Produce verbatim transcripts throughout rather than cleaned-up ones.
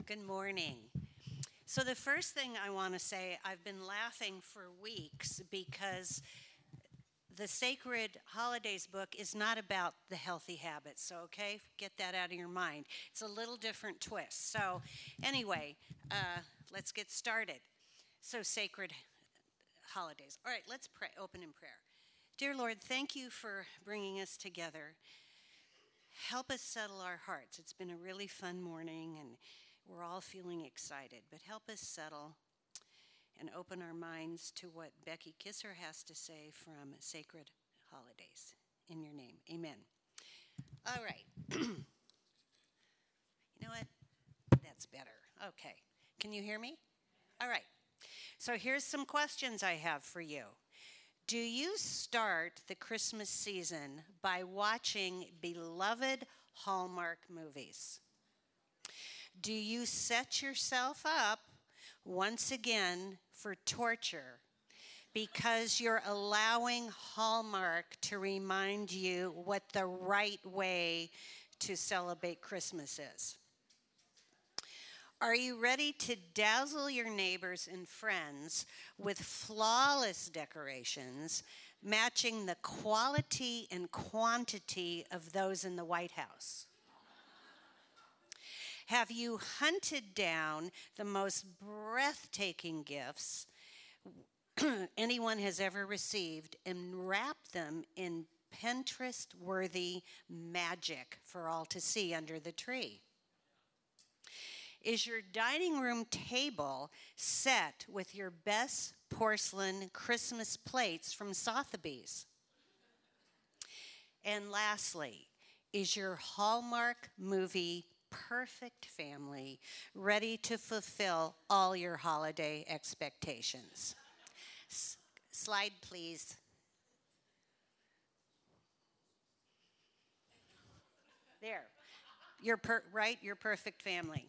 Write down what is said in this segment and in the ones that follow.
Good morning. So, the first thing I want to say, I've been laughing for weeks because the Sacred Holidays book is not about the healthy habits. So, okay, get that out of your mind. It's a little different twist. So, anyway, uh, let's get started. So, Sacred Holidays. All right, let's pray. Open in prayer. Dear Lord, thank you for bringing us together. Help us settle our hearts. It's been a really fun morning, and we're all feeling excited. But help us settle and open our minds to what Becky Kisser has to say from Sacred Holidays. In your name, amen. All right. You know what? That's better. Okay. Can you hear me? All right. So here's some questions I have for you. Do you start the Christmas season by watching beloved Hallmark movies? Do you set yourself up once again for torture because you're allowing Hallmark to remind you what the right way to celebrate Christmas is? Are you ready to dazzle your neighbors and friends with flawless decorations matching the quality and quantity of those in the White House? Have you hunted down the most breathtaking gifts anyone has ever received and wrapped them in Pinterest-worthy magic for all to see under the tree? Is your dining room table set with your best porcelain Christmas plates from Sotheby's? And lastly, is your Hallmark movie perfect family ready to fulfill all your holiday expectations? S- slide, please. There. You're per- right? Your perfect family.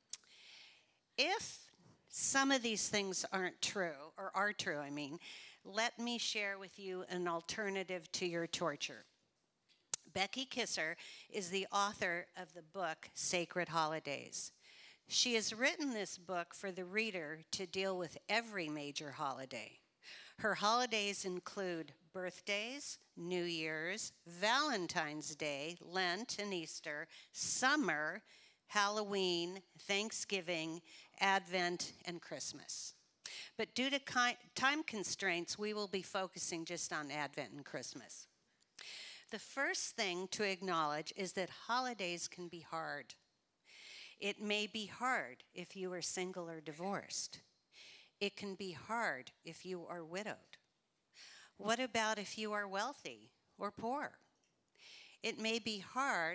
If some of these things aren't true, or are true, I mean, let me share with you an alternative to your torture. Becky Kisser is the author of the book Sacred Holidays. She has written this book for the reader to deal with every major holiday. Her holidays include birthdays, New Year's, Valentine's Day, Lent and Easter, summer, Halloween, Thanksgiving, Advent, and Christmas. But due to ki- time constraints, we will be focusing just on Advent and Christmas. The first thing to acknowledge is that holidays can be hard. It may be hard if you are single or divorced. It can be hard if you are widowed. What about if you are wealthy or poor? It may be hard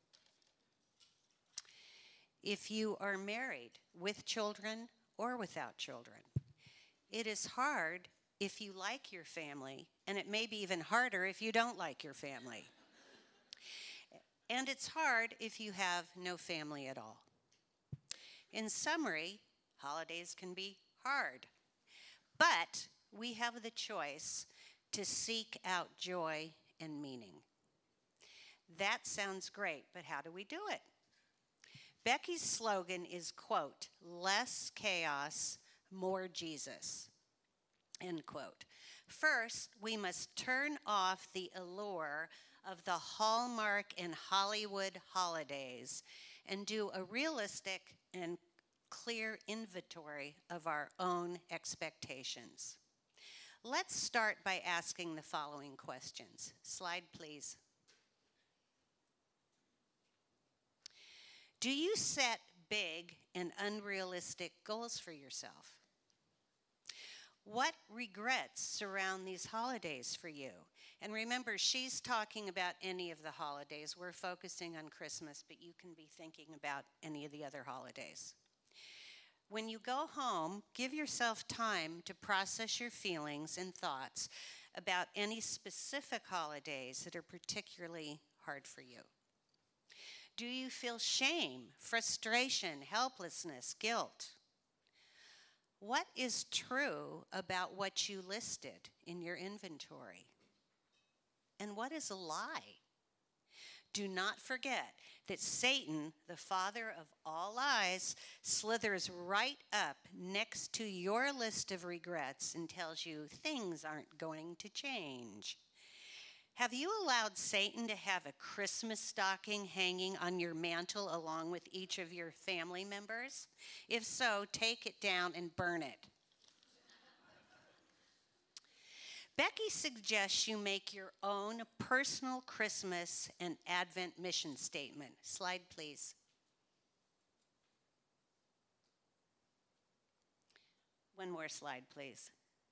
if you are married with children or without children. It is hard if you like your family, and it may be even harder if you don't like your family. And it's hard if you have no family at all. In summary, holidays can be hard, but we have the choice to seek out joy and meaning. That sounds great, but how do we do it? Becky's slogan is, quote, less chaos, more Jesus, end quote. First, we must turn off the allure of the Hallmark and Hollywood holidays and do a realistic and clear inventory of our own expectations. Let's start by asking the following questions. Slide, please. Do you set big and unrealistic goals for yourself? What regrets surround these holidays for you? And remember, she's talking about any of the holidays. We're focusing on Christmas, but you can be thinking about any of the other holidays. When you go home, give yourself time to process your feelings and thoughts about any specific holidays that are particularly hard for you. Do you feel shame, frustration, helplessness, guilt? What is true about what you listed in your inventory? And what is a lie? Do not forget that Satan, the father of all lies, slithers right up next to your list of regrets and tells you things aren't going to change. Have you allowed Satan to have a Christmas stocking hanging on your mantle along with each of your family members? If so, take it down and burn it. Becky suggests you make your own personal Christmas and Advent mission statement. Slide, please. One more slide, please.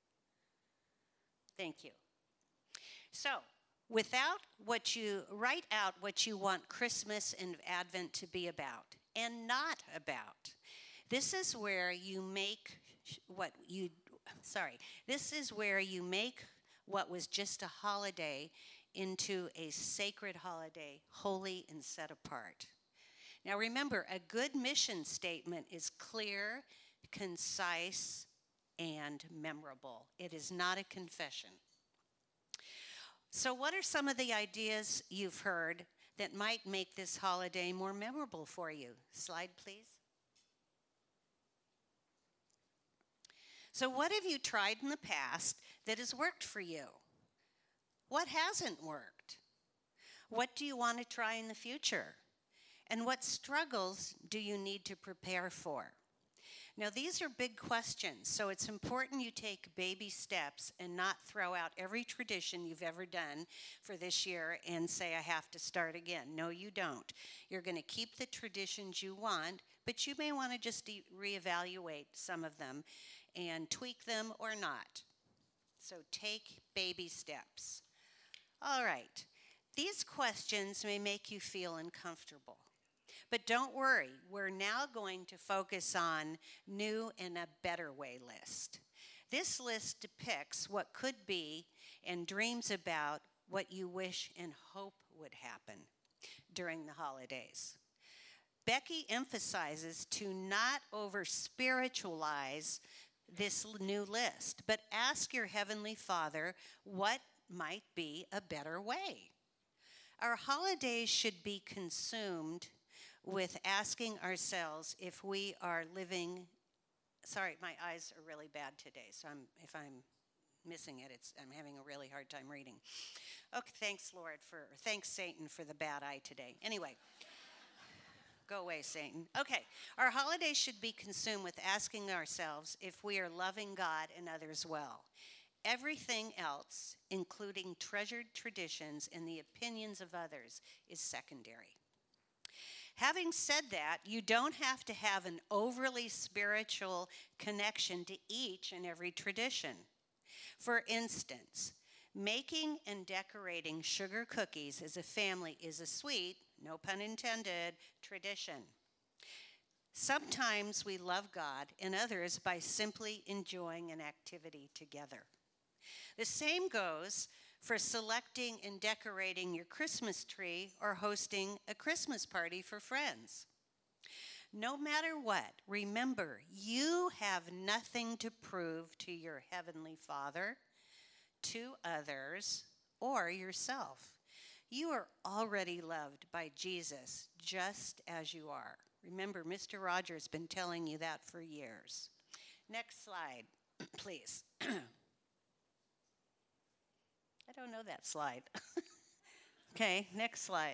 Thank you. So, without what you write out what you want Christmas and Advent to be about and not about. This is where you make what you sorry. This is where you make what was just a holiday into a sacred holiday, holy and set apart. Now remember, a good mission statement is clear, concise, and memorable. It is not a confession. So what are some of the ideas you've heard that might make this holiday more memorable for you? Slide, please. So what have you tried in the past that has worked for you? What hasn't worked? What do you want to try in the future? And what struggles do you need to prepare for? Now, these are big questions, so it's important you take baby steps and not throw out every tradition you've ever done for this year and say, I have to start again. No, you don't. You're going to keep the traditions you want, but you may want to just de- reevaluate some of them and tweak them or not. So take baby steps. All right. These questions may make you feel uncomfortable. But don't worry, we're now going to focus on new and a better way list. This list depicts what could be and dreams about what you wish and hope would happen during the holidays. Becky emphasizes to not over-spiritualize this new list, but ask your Heavenly Father what might be a better way. Our holidays should be consumed with asking ourselves if we are living, sorry, my eyes are really bad today, so I'm, if I'm missing it, it's, I'm having a really hard time reading. Okay, thanks, Lord, for, thanks, Satan, for the bad eye today. Anyway, go away, Satan. Okay, our holidays should be consumed with asking ourselves if we are loving God and others well. Everything else, including treasured traditions and the opinions of others, is secondary. Having said that, you don't have to have an overly spiritual connection to each and every tradition. For instance, making and decorating sugar cookies as a family is a sweet, no pun intended, tradition. Sometimes we love God and others by simply enjoying an activity together. The same goes for selecting and decorating your Christmas tree or hosting a Christmas party for friends. No matter what, remember, you have nothing to prove to your Heavenly Father, to others, or yourself. You are already loved by Jesus just as you are. Remember, Mister Rogers has been telling you that for years. Next slide, please. I don't know that slide. Okay, next slide.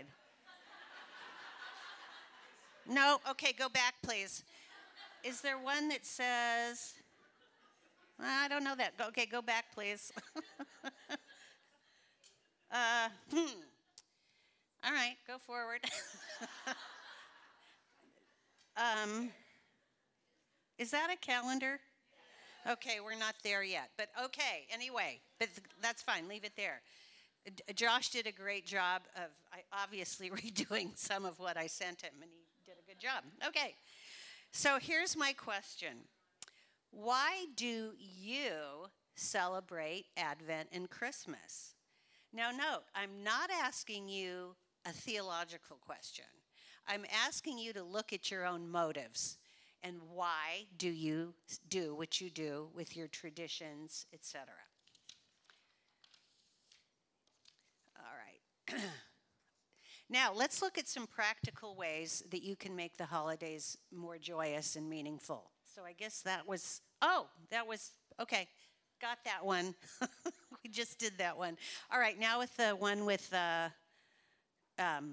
No, okay, go back, please. Is there one that says, I don't know that. Okay, go back, please. uh, hmm. All right, go forward. um, is that a calendar? Okay, we're not there yet, but okay, anyway, but th- that's fine, leave it there. D- Josh did a great job of I, obviously redoing some of what I sent him, and he did a good job. Okay, so here's my question. Why do you celebrate Advent and Christmas? Now note, I'm not asking you a theological question. I'm asking you to look at your own motives. And why do you do what you do with your traditions, et cetera? All right. Now, let's look at some practical ways that you can make the holidays more joyous and meaningful. So I guess that was, oh, that was, okay, got that one. We just did that one. All right, now with the one with, uh, um,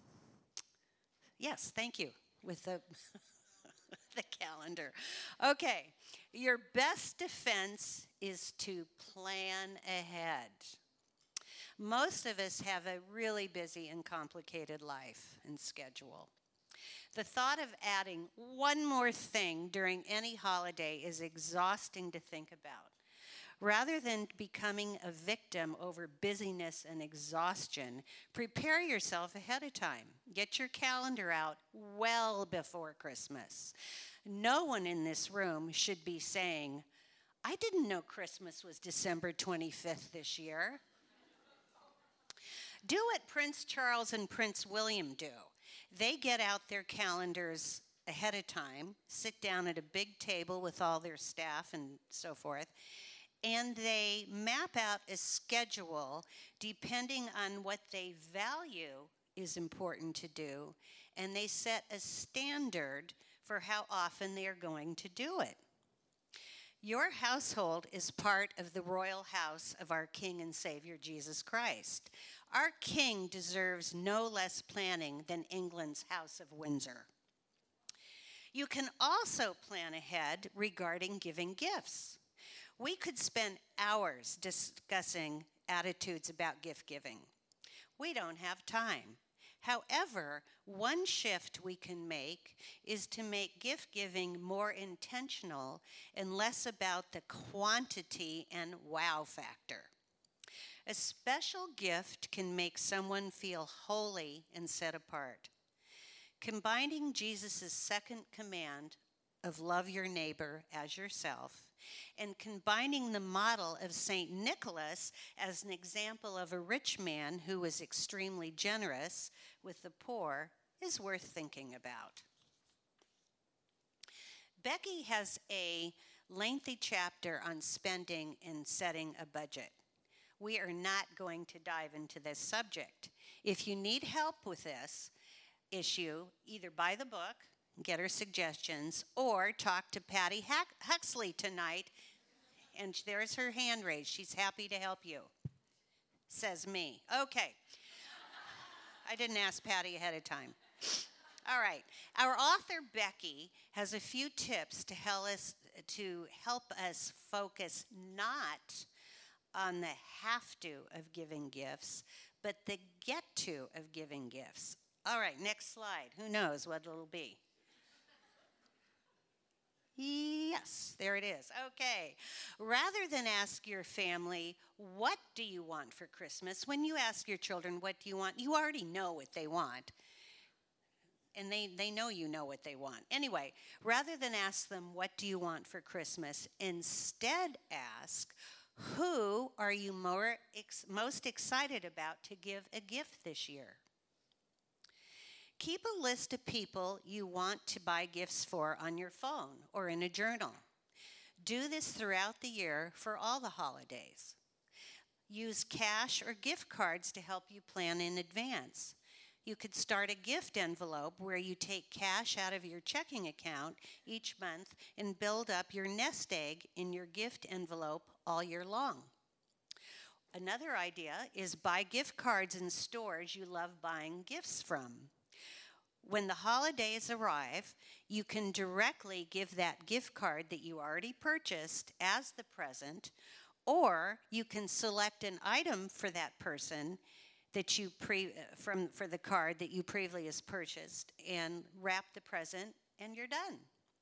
yes, thank you, with the, the calendar. Okay, your best defense is to plan ahead. Most of us have a really busy and complicated life and schedule. The thought of adding one more thing during any holiday is exhausting to think about. Rather than becoming a victim over busyness and exhaustion, prepare yourself ahead of time. Get your calendar out well before Christmas. No one in this room should be saying, I didn't know Christmas was December twenty-fifth this year. Do what Prince Charles and Prince William do. They get out their calendars ahead of time, sit down at a big table with all their staff and so forth, and they map out a schedule depending on what they value is important to do, and they set a standard for how often they are going to do it. Your household is part of the royal house of our King and Savior, Jesus Christ. Our King deserves no less planning than England's House of Windsor. You can also plan ahead regarding giving gifts. We could spend hours discussing attitudes about gift giving. We don't have time. However, one shift we can make is to make gift giving more intentional and less about the quantity and wow factor. A special gift can make someone feel holy and set apart. Combining Jesus' second command of love your neighbor as yourself and combining the model of Saint Nicholas as an example of a rich man who was extremely generous with the poor is worth thinking about. Becky has a lengthy chapter on spending and setting a budget. We are not going to dive into this subject. If you need help with this issue, either buy the book, get her suggestions, or talk to Patty Huxley tonight. And there's her hand raised. She's happy to help you. Says me. Okay. I didn't ask Patty ahead of time. All right. Our author, Becky, has a few tips to help us, to help us focus not on the have to of giving gifts, but the get to of giving gifts. All right, next slide. Who knows what it'll be? Yes, there it is. Okay. Rather than ask your family, what do you want for Christmas? When you ask your children, what do you want? You already know what they want. And they, they know you know what they want. Anyway, rather than ask them, what do you want for Christmas? Instead ask, who are you more ex- most excited about to give a gift this year? Keep a list of people you want to buy gifts for on your phone or in a journal. Do this throughout the year for all the holidays. Use cash or gift cards to help you plan in advance. You could start a gift envelope where you take cash out of your checking account each month and build up your nest egg in your gift envelope all year long. Another idea is buy gift cards in stores you love buying gifts from. When the holidays arrive, you can directly give that gift card that you already purchased as the present, or you can select an item for that person that you pre from for the card that you previously has purchased and wrap the present, and you're done.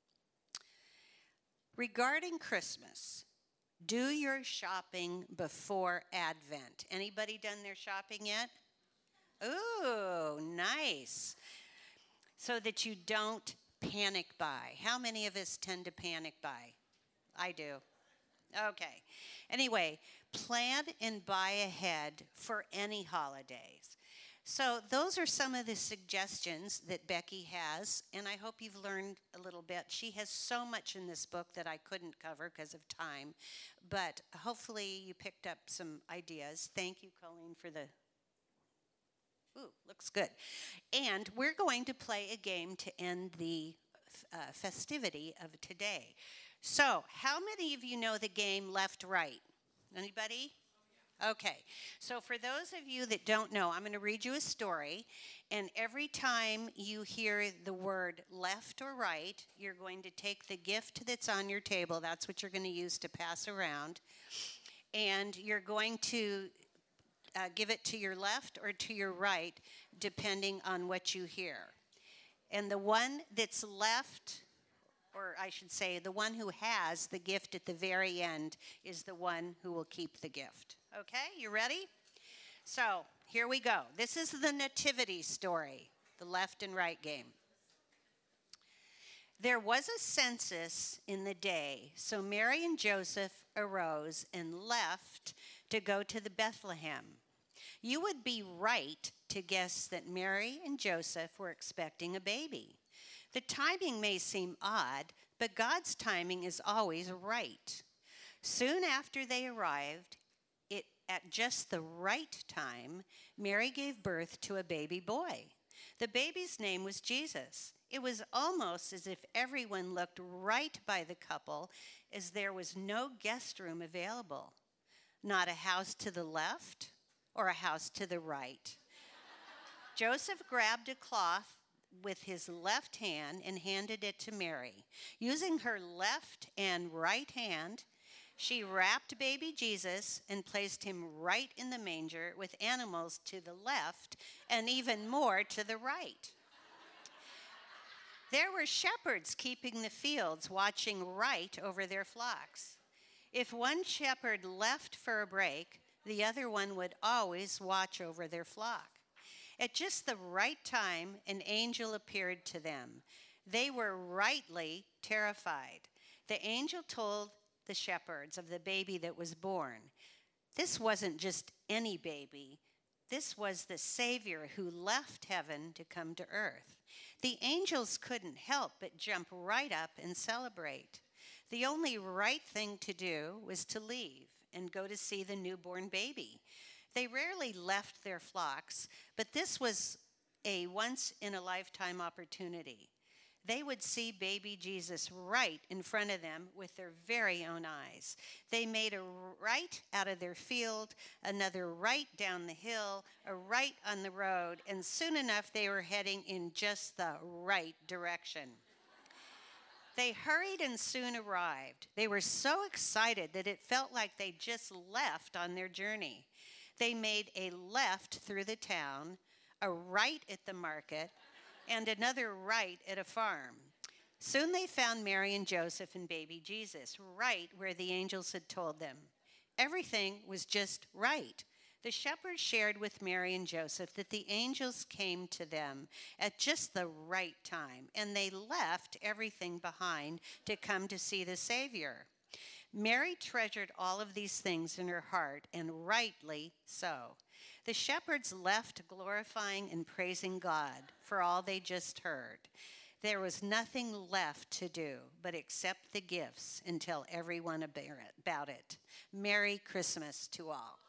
Regarding Christmas, do your shopping before Advent. Anybody done their shopping yet? Ooh, nice. So that you don't panic buy. How many of us tend to panic buy? I do. Okay. Anyway, plan and buy ahead for any holidays. So those are some of the suggestions that Becky has, and I hope you've learned a little bit. She has so much in this book that I couldn't cover because of time, but hopefully you picked up some ideas. Thank you, Colleen, for the... Ooh, looks good. And we're going to play a game to end the uh, festivity of today. So, how many of you know the game Left Right? Anybody? Okay, so for those of you that don't know, I'm going to read you a story, and every time you hear the word left or right, you're going to take the gift that's on your table. That's what you're going to use to pass around, and you're going to uh, give it to your left or to your right, depending on what you hear. And the one that's left, or I should say, the one who has the gift at the very end is the one who will keep the gift. Okay, you ready? So, here we go. This is the nativity story, the left and right game. There was a census in the day, so Mary and Joseph arose and left to go to the Bethlehem. You would be right to guess that Mary and Joseph were expecting a baby. The timing may seem odd, but God's timing is always right. Soon after they arrived, it, at just the right time, Mary gave birth to a baby boy. The baby's name was Jesus. It was almost as if everyone looked right by the couple, as there was no guest room available. Not a house to the left or a house to the right. Joseph grabbed a cloth with his left hand and handed it to Mary. Using her left and right hand, she wrapped baby Jesus and placed him right in the manger with animals to the left and even more to the right. There were shepherds keeping the fields, watching right over their flocks. If one shepherd left for a break, the other one would always watch over their flock. At just the right time, an angel appeared to them. They were rightly terrified. The angel told the shepherds of the baby that was born. This wasn't just any baby. This was the Savior who left heaven to come to earth. The angels couldn't help but jump right up and celebrate. The only right thing to do was to leave and go to see the newborn baby. They rarely left their flocks, but this was a once-in-a-lifetime opportunity. They would see baby Jesus right in front of them with their very own eyes. They made a right out of their field, another right down the hill, a right on the road, and soon enough they were heading in just the right direction. They hurried and soon arrived. They were so excited that it felt like they just left on their journey. They made a left through the town, a right at the market, and another right at a farm. Soon they found Mary and Joseph and baby Jesus, right where the angels had told them. Everything was just right. The shepherds shared with Mary and Joseph that the angels came to them at just the right time, and they left everything behind to come to see the Savior. Mary treasured all of these things in her heart, and rightly so. The shepherds left glorifying and praising God for all they just heard. There was nothing left to do but accept the gifts and tell everyone about it. Merry Christmas to all.